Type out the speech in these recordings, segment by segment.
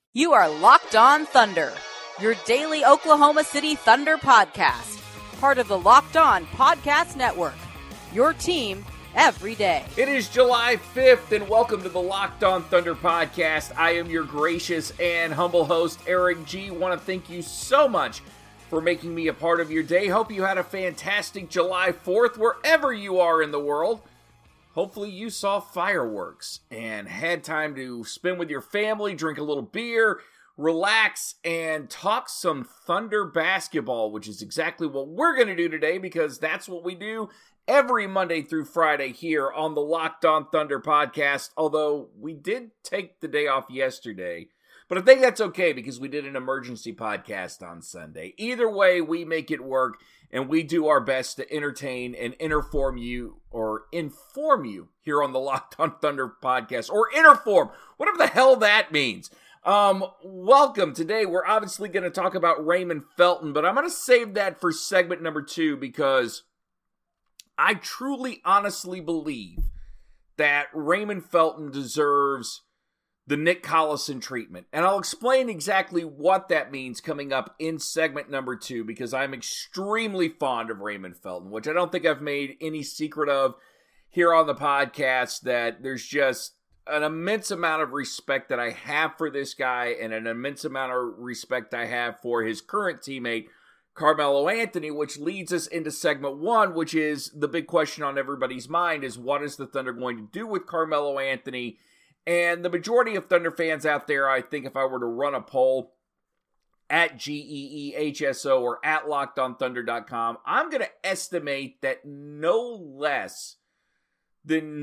You are Locked On Thunder, your daily Oklahoma City Thunder podcast, part of the Locked On Podcast Network, your team every day. It is July 5th, and welcome to the Locked On Thunder podcast. I am your gracious and humble host, Eric G. Want to thank you so much for making me a part of your day. Hope you had a fantastic July 4th wherever you are in the world. Hopefully you saw fireworks and had time to spend with your family, drink a little beer, relax, and talk some Thunder basketball, which is exactly what we're going to do today because that's what we do every Monday through Friday here on the Locked On Thunder podcast, although we did take the day off yesterday. But I think that's okay because we did an emergency podcast on Sunday. Either way, we make it work. And we do our best to entertain and inform you here on the Locked On Thunder podcast, or interform, whatever the hell that means. Welcome. Today, we're obviously going to talk about Raymond Felton, but I'm going to save that for segment number 2 because I truly, honestly believe that Raymond Felton deserves the Nick Collison treatment. And I'll explain exactly what that means coming up in segment number 2 because I'm extremely fond of Raymond Felton, which I don't think I've made any secret of here on the podcast, that there's just an immense amount of respect that I have for this guy and an immense amount of respect I have for his current teammate, Carmelo Anthony, which leads us into segment 1, which is the big question on everybody's mind is what is the Thunder going to do with Carmelo Anthony? And the majority of Thunder fans out there, I think if I were to run a poll at GEEHSO or at LockedOnThunder.com, I'm going to estimate that no less than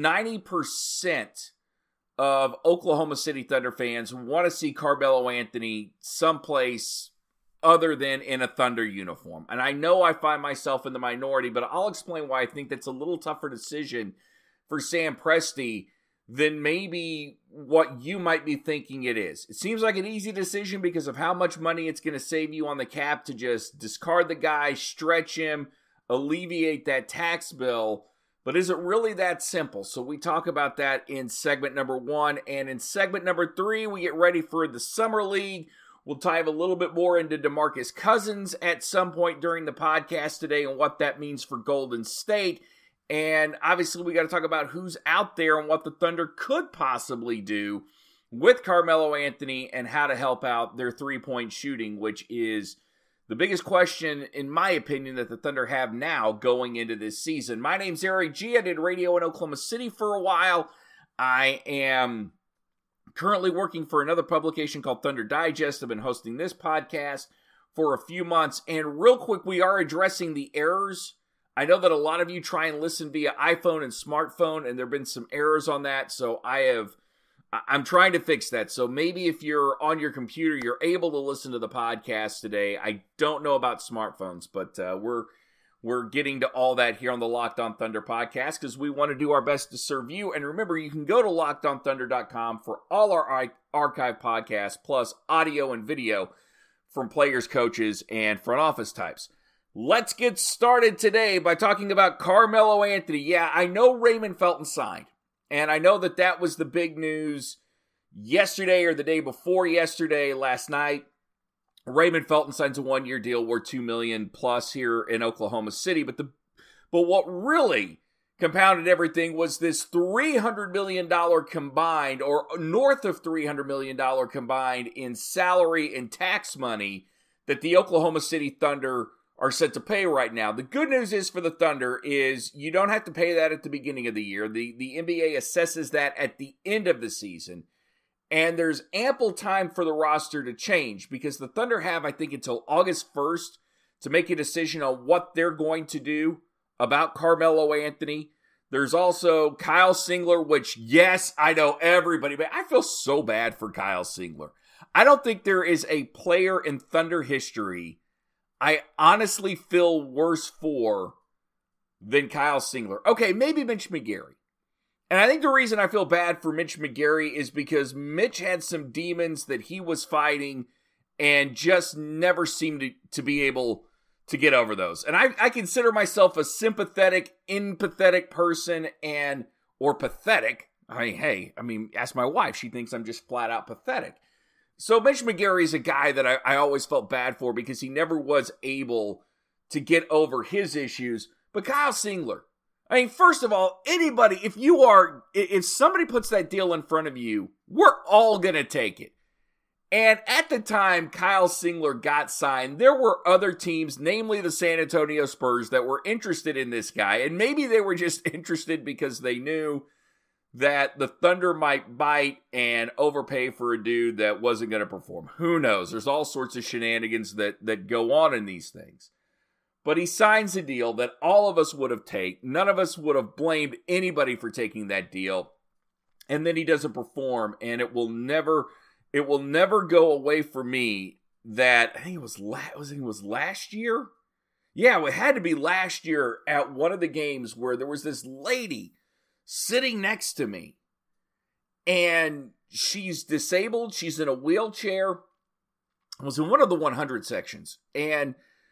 90% of Oklahoma City Thunder fans want to see Carmelo Anthony someplace other than in a Thunder uniform. And I know I find myself in the minority, but I'll explain why I think that's a little tougher decision for Sam Presti than maybe what you might be thinking it is. It seems like an easy decision because of how much money it's going to save you on the cap to just discard the guy, stretch him, alleviate that tax bill. But is it really that simple? So we talk about that in segment number 1. And in segment number 3, we get ready for the Summer League. We'll dive a little bit more into DeMarcus Cousins at some point during the podcast today and what that means for Golden State. And obviously, we got to talk about who's out there and what the Thunder could possibly do with Carmelo Anthony and how to help out their three-point shooting, which is the biggest question, in my opinion, that the Thunder have now going into this season. My name's Eric G. I did radio in Oklahoma City for a while. I am currently working for another publication called Thunder Digest. I've been hosting this podcast for a few months. And real quick, we are addressing the errors. I know that a lot of you try and listen via iPhone and smartphone, and there have been some errors on that, so I'm trying to fix that. So maybe if you're on your computer, you're able to listen to the podcast today. I don't know about smartphones, but we're getting to all that here on the Locked On Thunder podcast because we want to do our best to serve you. And remember, you can go to LockedOnThunder.com for all our archive podcasts, plus audio and video from players, coaches, and front office types. Let's get started today by talking about Carmelo Anthony. Yeah, I know Raymond Felton signed, and I know that was the big news yesterday or the day before yesterday, last night. Raymond Felton signs a 1-year deal worth $2 million plus here in Oklahoma City. But what really compounded everything was this $300 million combined, or north of $300 million combined in salary and tax money that the Oklahoma City Thunder are set to pay right now. The good news is for the Thunder is you don't have to pay that at the beginning of the year. The NBA assesses that at the end of the season. And there's ample time for the roster to change because the Thunder have, I think, until August 1st to make a decision on what they're going to do about Carmelo Anthony. There's also Kyle Singler, which, yes, I know everybody, but I feel so bad for Kyle Singler. I don't think there is a player in Thunder history I honestly feel worse for than Kyle Singler. Okay, maybe Mitch McGary. And I think the reason I feel bad for Mitch McGary is because Mitch had some demons that he was fighting and just never seemed to be able to get over those. And I consider myself a sympathetic, empathetic person or pathetic. Ask my wife. She thinks I'm just flat out pathetic. So Mitch McGary is a guy that I always felt bad for because he never was able to get over his issues. But Kyle Singler, I mean, first of all, anybody, if somebody puts that deal in front of you, we're all going to take it. And at the time Kyle Singler got signed, there were other teams, namely the San Antonio Spurs, that were interested in this guy. And maybe they were just interested because they knew that the Thunder might bite and overpay for a dude that wasn't going to perform. Who knows? There's all sorts of shenanigans that go on in these things. But he signs a deal that all of us would have taken. None of us would have blamed anybody for taking that deal. And then he doesn't perform, and it will never go away from me that I think it was last year. Yeah, it had to be last year at one of the games where there was this lady sitting next to me, and she's disabled. She's in a wheelchair. It was in one of the 100 sections, and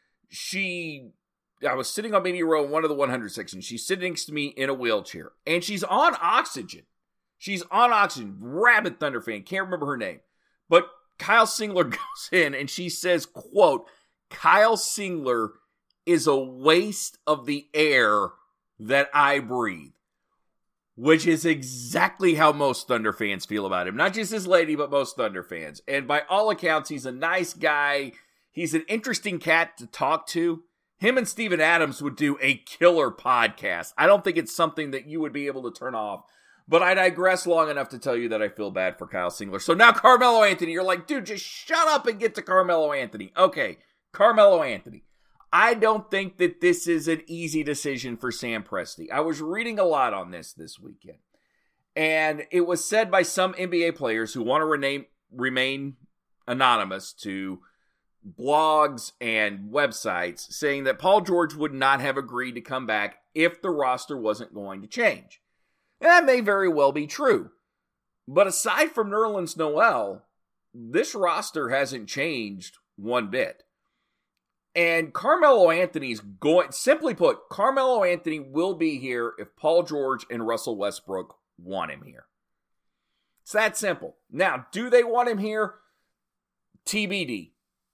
I was sitting on media row in one of the 100 sections. She's sitting next to me in a wheelchair, and she's on oxygen. She's on oxygen. Rabid Thunder fan. Can't remember her name. But Kyle Singler goes in, and she says, quote, "Kyle Singler is a waste of the air that I breathe." Which is exactly how most Thunder fans feel about him. Not just this lady, but most Thunder fans. And by all accounts, he's a nice guy. He's an interesting cat to talk to. Him and Steven Adams would do a killer podcast. I don't think it's something that you would be able to turn off. But I digress long enough to tell you that I feel bad for Kyle Singler. So now Carmelo Anthony. You're like, dude, just shut up and get to Carmelo Anthony. Okay, Carmelo Anthony. I don't think that this is an easy decision for Sam Presti. I was reading a lot on this weekend. And it was said by some NBA players who want to remain anonymous to blogs and websites saying that Paul George would not have agreed to come back if the roster wasn't going to change. And that may very well be true. But aside from Nerlens Noel, this roster hasn't changed one bit. And Carmelo Anthony's going, simply put, Carmelo Anthony will be here if Paul George and Russell Westbrook want him here. It's that simple. Now, do they want him here? TBD.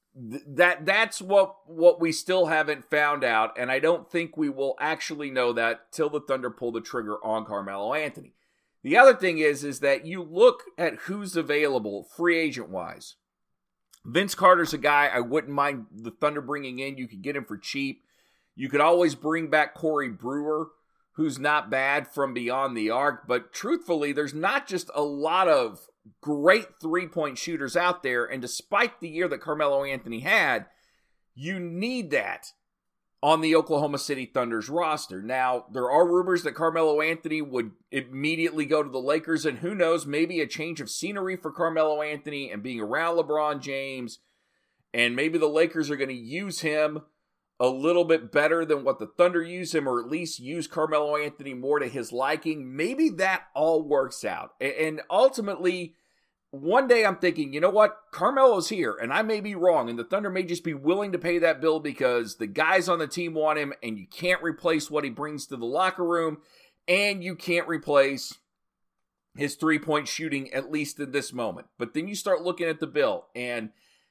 That's what we still haven't found out, and I don't think we will actually know that till the Thunder pull the trigger on Carmelo Anthony. The other thing is that you look at who's available free agent-wise. Vince Carter's a guy I wouldn't mind the Thunder bringing in. You could get him for cheap. You could always bring back Corey Brewer, who's not bad from beyond the arc. But truthfully, there's not just a lot of great three-point shooters out there. And despite the year that Carmelo Anthony had, you need that on the Oklahoma City Thunder's roster. Now, there are rumors that Carmelo Anthony would immediately go to the Lakers, and who knows, maybe a change of scenery for Carmelo Anthony and being around LeBron James, and maybe the Lakers are going to use him a little bit better than what the Thunder use him, or at least use Carmelo Anthony more to his liking. Maybe that all works out. And ultimately, one day I'm thinking, you know what? Carmelo's here, and I may be wrong, and the Thunder may just be willing to pay that bill because the guys on the team want him, and you can't replace what he brings to the locker room, and you can't replace his three-point shooting, at least in this moment. But then you start looking at the bill, and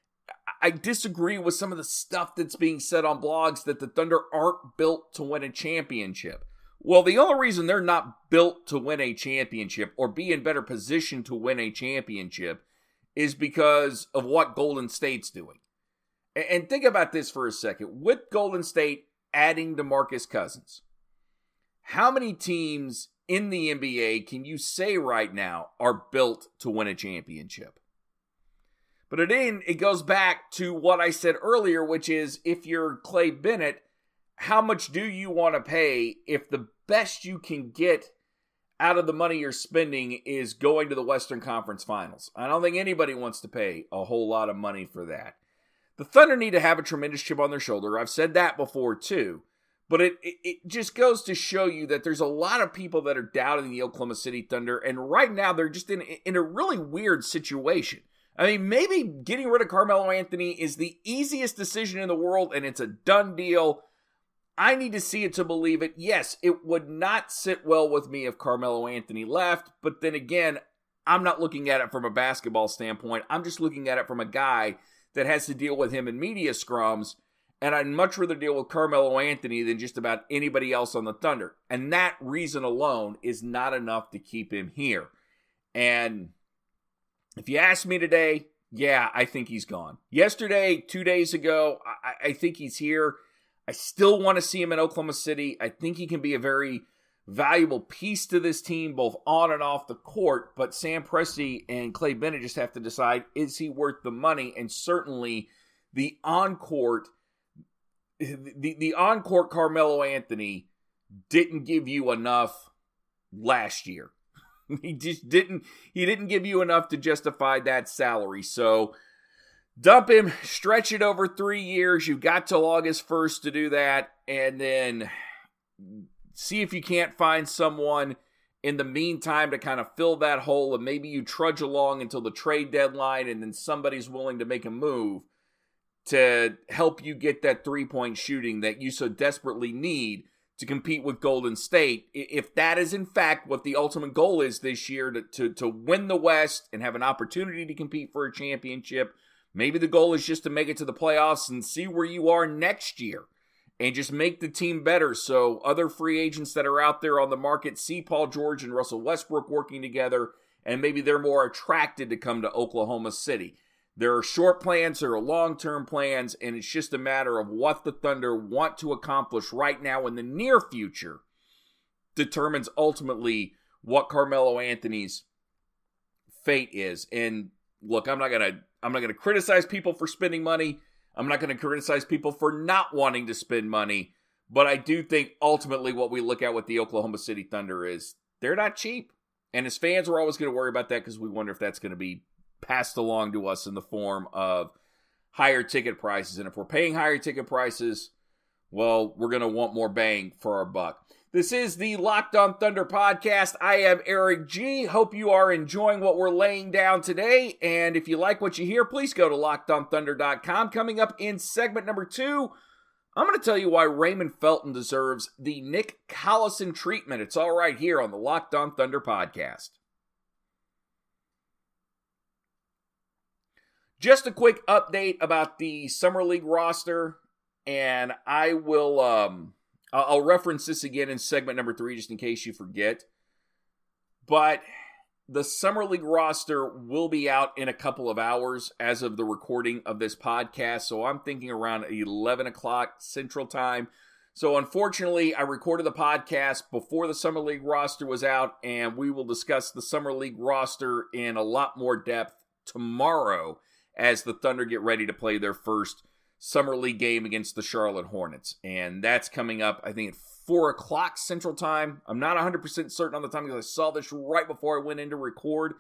I disagree with some of the stuff that's being said on blogs that the Thunder aren't built to win a championship. Well, the only reason they're not built to win a championship or be in better position to win a championship is because of what Golden State's doing. And think about this for a second. With Golden State adding DeMarcus Cousins, how many teams in the NBA can you say right now are built to win a championship? But again, it goes back to what I said earlier, which is if you're Clay Bennett, how much do you want to pay if the best you can get out of the money you're spending is going to the Western Conference Finals? I don't think anybody wants to pay a whole lot of money for that. The Thunder need to have a tremendous chip on their shoulder. I've said that before too. But it just goes to show you that there's a lot of people that are doubting the Oklahoma City Thunder. And right now they're just in a really weird situation. I mean, maybe getting rid of Carmelo Anthony is the easiest decision in the world and it's a done deal. I need to see it to believe it. Yes, it would not sit well with me if Carmelo Anthony left, but then again, I'm not looking at it from a basketball standpoint. I'm just looking at it from a guy that has to deal with him in media scrums, and I'd much rather deal with Carmelo Anthony than just about anybody else on the Thunder. And that reason alone is not enough to keep him here. And if you ask me today, yeah, I think he's gone. Yesterday, 2 days ago, I think he's here. I still want to see him in Oklahoma City. I think he can be a very valuable piece to this team, both on and off the court. But Sam Presti and Clay Bennett just have to decide, is he worth the money? And certainly the on-court Carmelo Anthony didn't give you enough last year. He didn't give you enough to justify that salary. So dump him, stretch it over 3 years. You've got till August 1st to do that, and then see if you can't find someone in the meantime to kind of fill that hole, and maybe you trudge along until the trade deadline, and then somebody's willing to make a move to help you get that three-point shooting that you so desperately need to compete with Golden State. If that is in fact what the ultimate goal is this year, to win the West and have an opportunity to compete for a championship, maybe the goal is just to make it to the playoffs and see where you are next year and just make the team better so other free agents that are out there on the market see Paul George and Russell Westbrook working together, and maybe they're more attracted to come to Oklahoma City. There are short plans, there are long-term plans, and it's just a matter of what the Thunder want to accomplish right now in the near future determines ultimately what Carmelo Anthony's fate is. And look, I'm not gonna criticize people for spending money. I'm not going to criticize people for not wanting to spend money, but I do think ultimately what we look at with the Oklahoma City Thunder is they're not cheap. And as fans, we're always going to worry about that because we wonder if that's going to be passed along to us in the form of higher ticket prices. And if we're paying higher ticket prices, well, we're going to want more bang for our buck. This is the Locked On Thunder podcast. I am Eric G. Hope you are enjoying what we're laying down today. And if you like what you hear, please go to LockedOnThunder.com. Coming up in segment number 2, I'm going to tell you why Raymond Felton deserves the Nick Collison treatment. It's all right here on the Locked On Thunder podcast. Just a quick update about the Summer League roster, and I will I'll reference this again in segment number 3 just in case you forget. But the Summer League roster will be out in a couple of hours as of the recording of this podcast. So I'm thinking around 11 o'clock Central Time. So unfortunately, I recorded the podcast before the Summer League roster was out, and we will discuss the Summer League roster in a lot more depth tomorrow as the Thunder get ready to play their first Summer League game against the Charlotte Hornets. And that's coming up, I think, at 4 o'clock Central Time. I'm not 100% certain on the time because I saw this right before I went in to record.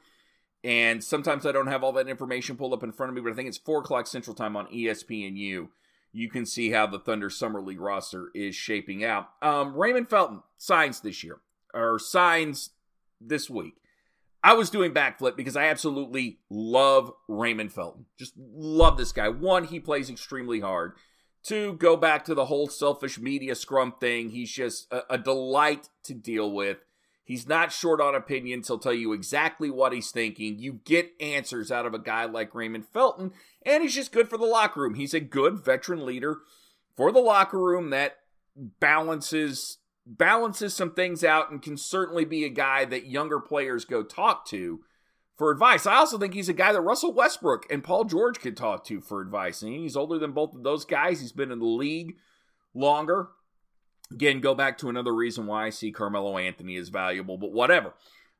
And sometimes I don't have all that information pulled up in front of me, but I think it's 4 o'clock Central Time on ESPNU. You can see how the Thunder Summer League roster is shaping out. Raymond Felton signs this year, or signs this week. I was doing backflip because I absolutely love Raymond Felton. Just love this guy. 1, he plays extremely hard. 2, go back to the whole selfish media scrum thing. He's just a delight to deal with. He's not short on opinions. He'll tell you exactly what he's thinking. You get answers out of a guy like Raymond Felton, and he's just good for the locker room. He's a good veteran leader for the locker room that balances some things out and can certainly be a guy that younger players go talk to for advice. I also think he's a guy that Russell Westbrook and Paul George could talk to for advice. And he's older than both of those guys. He's been in the league longer. Again, go back to another reason why I see Carmelo Anthony as valuable, but whatever.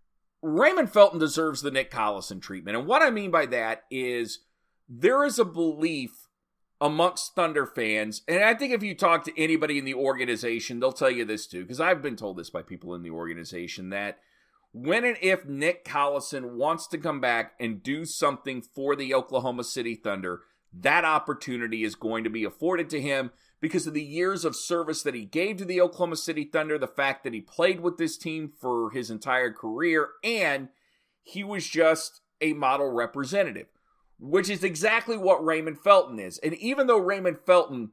Raymond Felton deserves the Nick Collison treatment. And what I mean by that is there is a belief amongst Thunder fans, and I think if you talk to anybody in the organization, they'll tell you this too, because I've been told this by people in the organization, that when and if Nick Collison wants to come back and do something for the Oklahoma City Thunder, that opportunity is going to be afforded to him because of the years of service that he gave to the Oklahoma City Thunder, the fact that he played with this team for his entire career, and he was just a model representative, which is exactly what Raymond Felton is. And even though Raymond Felton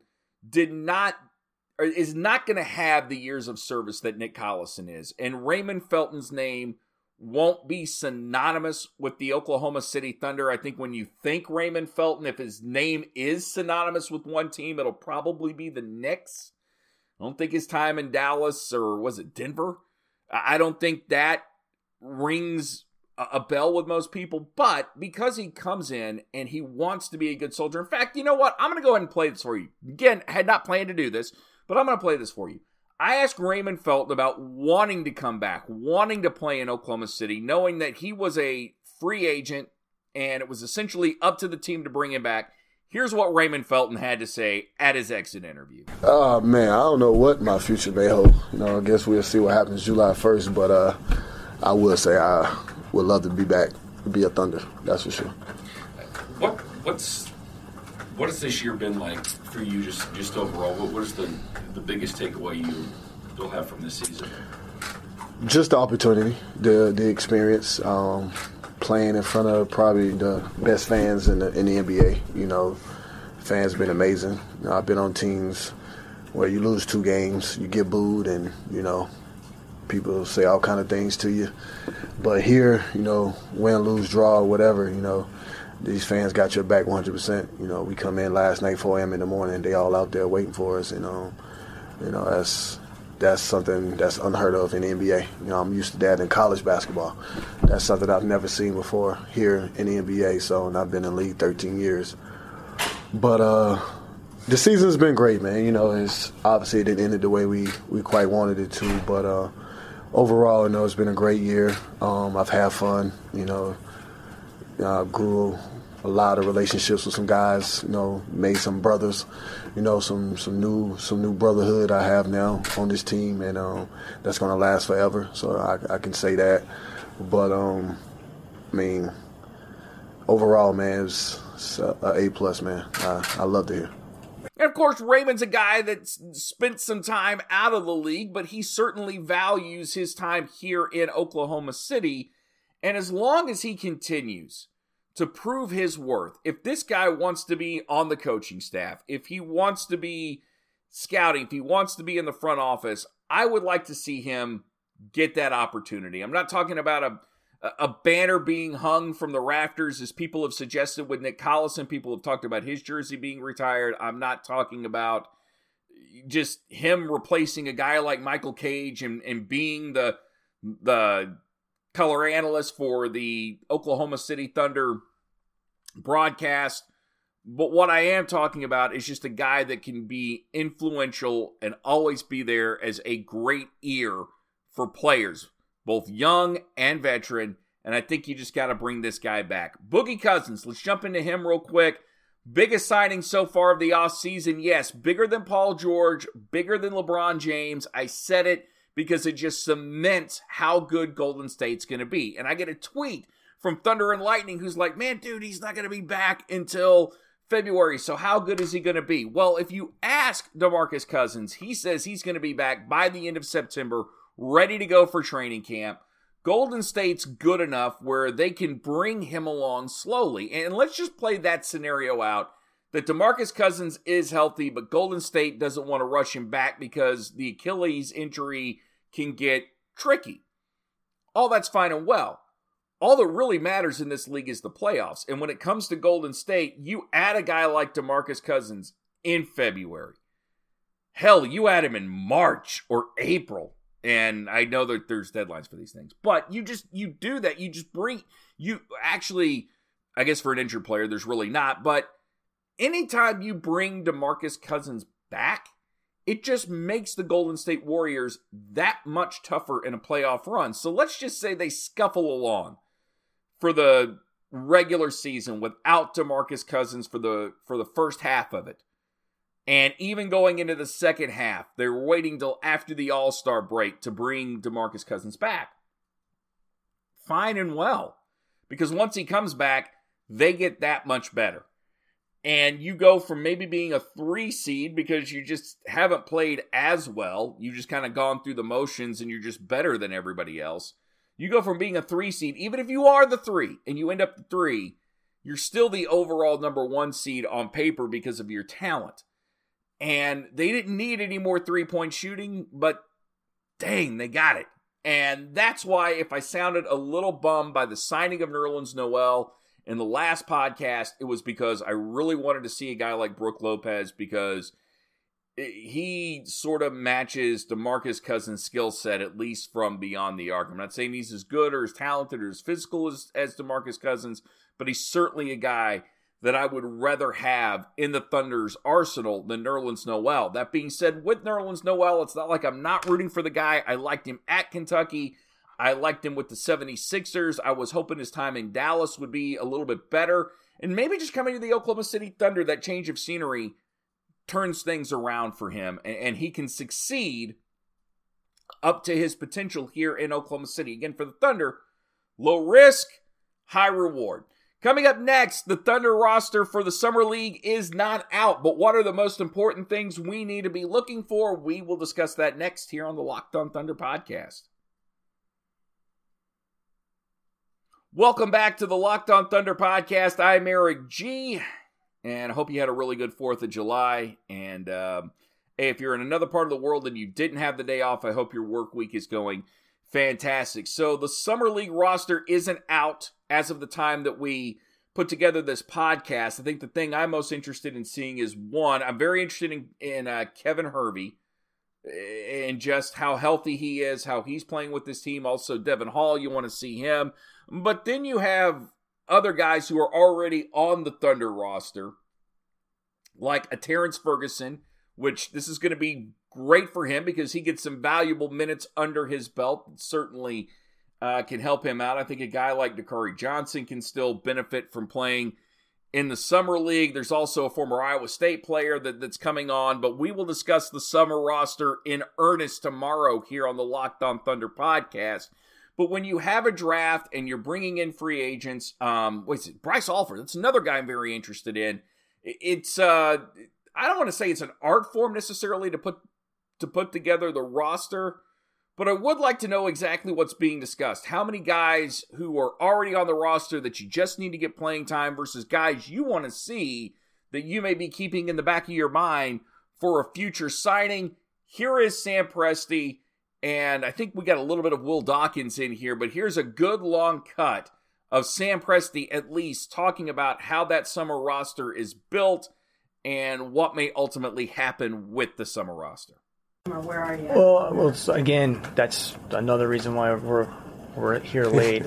is not going to have the years of service that Nick Collison is, and Raymond Felton's name won't be synonymous with the Oklahoma City Thunder. I think when you think Raymond Felton, if his name is synonymous with one team, it'll probably be the Knicks. I don't think his time in Dallas, or was it Denver? I don't think that rings a bell with most people, but because he comes in and he wants to be a good soldier. In fact, you know what? I'm going to go ahead and play this for you. Again, I had not planned to do this, but I'm going to play this for you. I asked Raymond Felton about wanting to come back, wanting to play in Oklahoma City, knowing that he was a free agent and it was essentially up to the team to bring him back. Here's what Raymond Felton had to say at his exit interview. Man, I don't know what my future may hold. I guess we'll see what happens July 1st, but I will say I would love to be back, to be a Thunder, that's for sure. What has this year been like for you, just overall? What is the biggest takeaway you'll have from this season? Just the opportunity, the experience, playing in front of probably the best fans in the NBA. Fans been amazing. I've been on teams where you lose 2 games, you get booed, and people say all kind of things to you. But here, win, lose, draw, whatever, these fans got your back 100%. We come in last night, 4 a.m. in the morning, they all out there waiting for us. That's something that's unheard of in the NBA. I'm used to that in college basketball. That's something I've never seen before here in the NBA. And I've been in the league 13 years. But the season's been great, man. It's obviously it didn't end the way we quite wanted it to. But overall, it's been a great year. I've had fun. Grew a lot of relationships with some guys. Made some brothers. Some new brotherhood I have now on this team, and that's going to last forever. So I can say that. But overall, man, it's a A+, man. I love to hear. And of course, Raymond's a guy that's spent some time out of the league, but he certainly values his time here in Oklahoma City. And as long as he continues to prove his worth, if this guy wants to be on the coaching staff, if he wants to be scouting, if he wants to be in the front office, I would like to see him get that opportunity. I'm not talking about a banner being hung from the rafters, as people have suggested with Nick Collison. People have talked about his jersey being retired. I'm not talking about just him replacing a guy like Michael Cage and being the color analyst for the Oklahoma City Thunder broadcast. But what I am talking about is just a guy that can be influential and always be there as a great ear for players, both young and veteran. And I think you just got to bring this guy back. Boogie Cousins, let's jump into him real quick. Biggest signing so far of the offseason. Yes, bigger than Paul George, bigger than LeBron James. I said it because it just cements how good Golden State's going to be. And I get a tweet from Thunder and Lightning who's like, man, dude, he's not going to be back until February, so how good is he going to be? Well, if you ask DeMarcus Cousins, he says he's going to be back by the end of September, ready to go for training camp. Golden State's good enough where they can bring him along slowly. And let's just play that scenario out, that DeMarcus Cousins is healthy, but Golden State doesn't want to rush him back because the Achilles injury can get tricky. All that's fine and well. All that really matters in this league is the playoffs. And when it comes to Golden State, you add a guy like DeMarcus Cousins in February. Hell, you add him in March or April. And I know that there's deadlines for these things. But you do that. I guess for an injured player, there's really not. But anytime you bring DeMarcus Cousins back, it just makes the Golden State Warriors that much tougher in a playoff run. So let's just say they scuffle along for the regular season without DeMarcus Cousins for the first half of it. And even going into the second half, they're waiting till after the All-Star break to bring DeMarcus Cousins back. Fine and well. Because once he comes back, they get that much better. And you go from maybe being a 3 seed because you just haven't played as well. You've just kind of gone through the motions and you're just better than everybody else. You go from being a 3 seed, even if you are the 3 and you end up the 3, you're still the overall number 1 seed on paper because of your talent. And they didn't need any more 3-point shooting, but dang, they got it. And that's why if I sounded a little bummed by the signing of Nerlens Noel in the last podcast, it was because I really wanted to see a guy like Brook Lopez, because he sort of matches DeMarcus Cousins' skill set, at least from beyond the arc. I'm not saying he's as good or as talented or as physical as DeMarcus Cousins, but he's certainly a guy that I would rather have in the Thunder's arsenal than Nerlens Noel. That being said, with Nerlens Noel, it's not like I'm not rooting for the guy. I liked him at Kentucky. I liked him with the 76ers. I was hoping his time in Dallas would be a little bit better. And maybe just coming to the Oklahoma City Thunder, that change of scenery turns things around for him, and he can succeed up to his potential here in Oklahoma City. Again, for the Thunder, low risk, high reward. Coming up next, the Thunder roster for the Summer League is not out, but what are the most important things we need to be looking for? We will discuss that next here on the Locked On Thunder podcast. Welcome back to the Locked On Thunder podcast. I'm Eric G., and I hope you had a really good 4th of July. And hey, if you're in another part of the world and you didn't have the day off, I hope your work week is going fantastic. So the Summer League roster isn't out as of the time that we put together this podcast. I think the thing I'm most interested in seeing is, one, I'm very interested in Kevin Hervey and just how healthy he is, how he's playing with this team. Also, Devin Hall, you want to see him. But then you have other guys who are already on the Thunder roster, like a Terrence Ferguson, which this is going to be great for him because he gets some valuable minutes under his belt. Certainly can help him out. I think a guy like Dakari Johnson can still benefit from playing in the Summer League. There's also a former Iowa State player that's coming on, but we will discuss the summer roster in earnest tomorrow here on the Locked On Thunder podcast. But when you have a draft and you're bringing in free agents, Bryce Alford, that's another guy I'm very interested in. It's I don't want to say it's an art form necessarily to put together the roster, but I would like to know exactly what's being discussed. How many guys who are already on the roster that you just need to get playing time versus guys you want to see that you may be keeping in the back of your mind for a future signing. Here is Sam Presti. And I think we got a little bit of Will Dawkins in here, but here's a good long cut of Sam Presti at least talking about how that summer roster is built and what may ultimately happen with the summer roster. Where are you? Well, again, that's another reason why we're here late.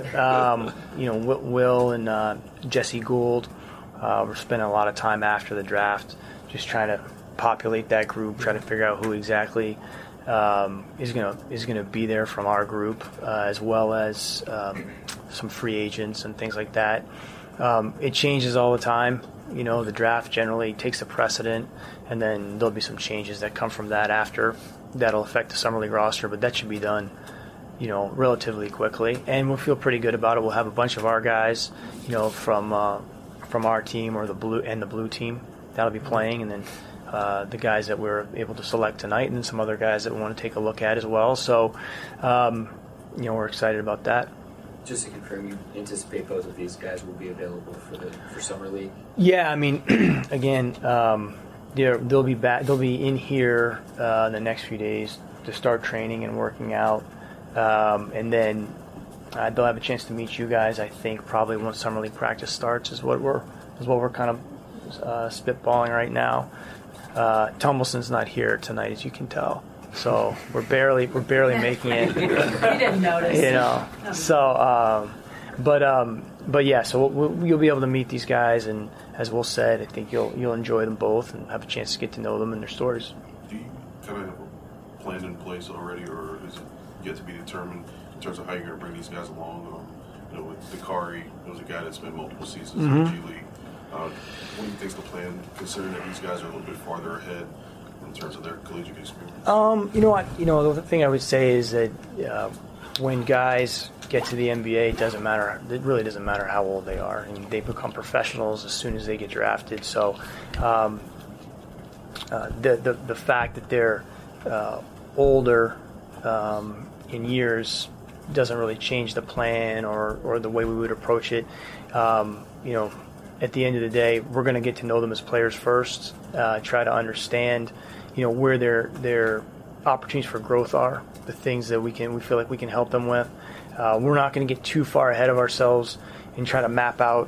Will and Jesse Gould, we're spending a lot of time after the draft just trying to populate that group, try to figure out who exactly is gonna be there from our group, as well as some free agents and things like that. It changes all the time. The draft generally takes the precedent, and then there'll be some changes that come from that after that'll affect the Summer League roster, but that should be done, relatively quickly. And we'll feel pretty good about it. We'll have a bunch of our guys, from our team or the blue team that'll be playing, and then the guys that we're able to select tonight, and then some other guys that we want to take a look at as well. So, we're excited about that. Just to confirm, you anticipate both of these guys will be available for Summer League? Yeah, I mean, again, they'll be back. They'll be in here in the next few days to start training and working out, and then they'll have a chance to meet you guys. I think probably once Summer League practice starts is what we're kind of spitballing right now. Tumbleson's not here tonight, as you can tell. So we're barely making it. You didn't notice, So, but yeah. So you'll be able to meet these guys, and as Will said, I think you'll enjoy them both and have a chance to get to know them and their stories. Do you kind of have a plan in place already, or is it yet to be determined in terms of how you're going to bring these guys along? With Dakari, it was a guy that spent multiple seasons in the G League. What do you think's the plan, considering that these guys are a little bit farther ahead in terms of their collegiate experience? The thing I would say is that when guys get to the NBA, it really doesn't matter how old they are. I mean, they become professionals as soon as they get drafted. So the fact that they're older in years doesn't really change the plan or the way we would approach it. At the end of the day, we're going to get to know them as players first, try to understand, where their opportunities for growth are, the things that we feel like we can help them with. We're not going to get too far ahead of ourselves and try to map out,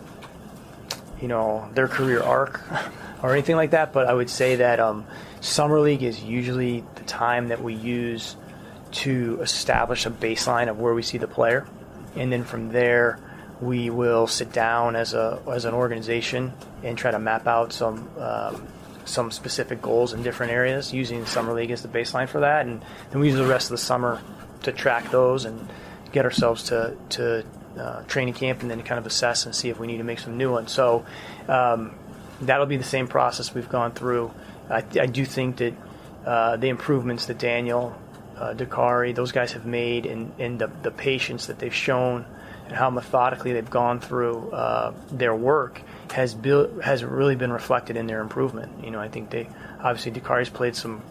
their career arc or anything like that. But I would say that Summer League is usually the time that we use to establish a baseline of where we see the player, and then from there we will sit down as an organization and try to map out some specific goals in different areas, using Summer League as the baseline for that, and then we use the rest of the summer to track those and get ourselves to training camp, and then kind of assess and see if we need to make some new ones. So that'll be the same process we've gone through. I do think that the improvements that Daniel, Dakari, those guys have made, and the patience that they've shown and how methodically they've gone through their work has really been reflected in their improvement. I think Dakari's played some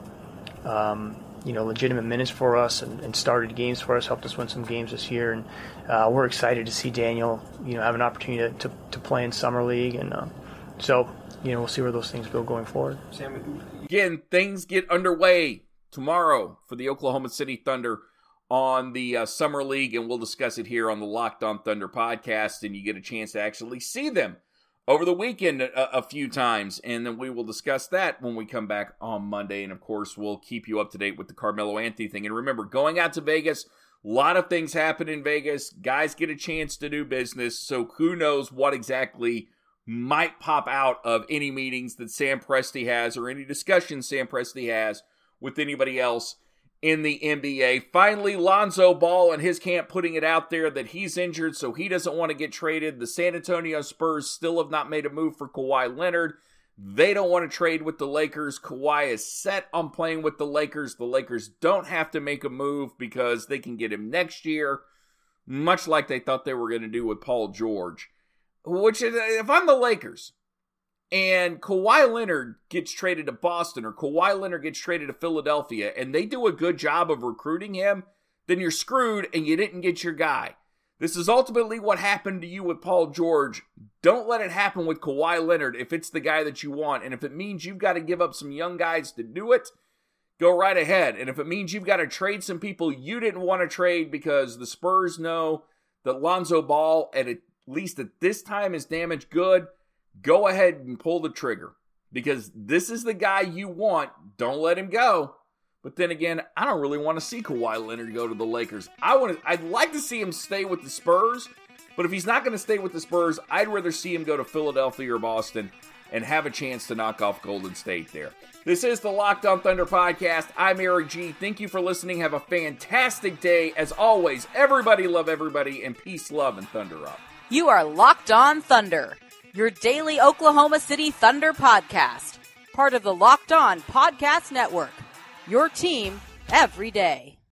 legitimate minutes for us and started games for us, helped us win some games this year, and we're excited to see Daniel have an opportunity to play in Summer League, and so we'll see where those things go going forward. Again, things get underway tomorrow for the Oklahoma City Thunder on the Summer League, and we'll discuss it here on the Locked On Thunder podcast, and you get a chance to actually see them over the weekend a few times, and then we will discuss that when we come back on Monday, and of course, we'll keep you up to date with the Carmelo Anthony thing. And remember, going out to Vegas, a lot of things happen in Vegas. Guys get a chance to do business, so who knows what exactly might pop out of any meetings that Sam Presti has or any discussions Sam Presti has with anybody else in the NBA. Finally, Lonzo Ball and his camp putting it out there that he's injured, so he doesn't want to get traded. The San Antonio Spurs still have not made a move for Kawhi Leonard. They don't want to trade with the Lakers. Kawhi is set on playing with the Lakers. The Lakers don't have to make a move because they can get him next year, much like they thought they were going to do with Paul George. Which, if I'm the Lakers, and Kawhi Leonard gets traded to Boston, or Kawhi Leonard gets traded to Philadelphia, and they do a good job of recruiting him, then you're screwed and you didn't get your guy. This is ultimately what happened to you with Paul George. Don't let it happen with Kawhi Leonard if it's the guy that you want. And if it means you've got to give up some young guys to do it, go right ahead. And if it means you've got to trade some people you didn't want to trade because the Spurs know that Lonzo Ball, at least at this time, is damaged good, go ahead and pull the trigger, because this is the guy you want. Don't let him go. But then again, I don't really want to see Kawhi Leonard go to the Lakers. I'd like to see him stay with the Spurs, but if he's not going to stay with the Spurs, I'd rather see him go to Philadelphia or Boston and have a chance to knock off Golden State there. This is the Locked On Thunder podcast. I'm Eric G. Thank you for listening. Have a fantastic day. As always, everybody love everybody, and peace, love, and Thunder up. You are Locked On Thunder, your daily Oklahoma City Thunder podcast. Part of the Locked On Podcast Network, your team every day.